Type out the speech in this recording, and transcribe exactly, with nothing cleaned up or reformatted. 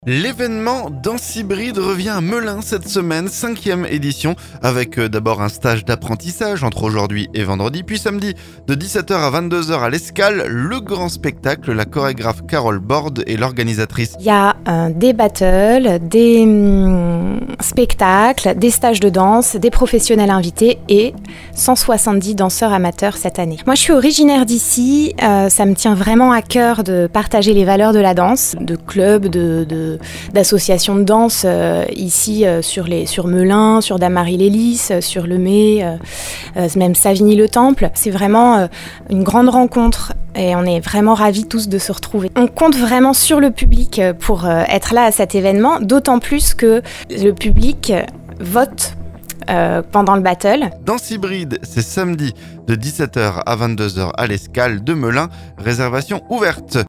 L'événement Danse Hybride revient à Melun cette semaine, cinquième édition, avec euh, d'abord un stage d'apprentissage entre aujourd'hui et vendredi, puis samedi de dix-sept heures à vingt-deux heures à l'Escale, le grand spectacle, la chorégraphe Carole Borde est l'organisatrice. Il y a euh, des battles, des hum, spectacles, des stages de danse, des professionnels invités et cent soixante-dix danseurs amateurs cette année. Moi je suis originaire d'ici, euh, ça me tient vraiment à cœur de partager les valeurs de la danse, de clubs, de, de d'associations de danse euh, ici euh, sur, les, sur Melun, sur Damary-les-Lys, euh, sur Le May, euh, euh, même Savigny-le-Temple. C'est vraiment euh, une grande rencontre et on est vraiment ravis tous de se retrouver. On compte vraiment sur le public pour euh, être là à cet événement, d'autant plus que le public vote euh, pendant le battle. Danse Hybride, c'est samedi de dix-sept heures à vingt-deux heures à l'Escale de Melun, réservation ouverte.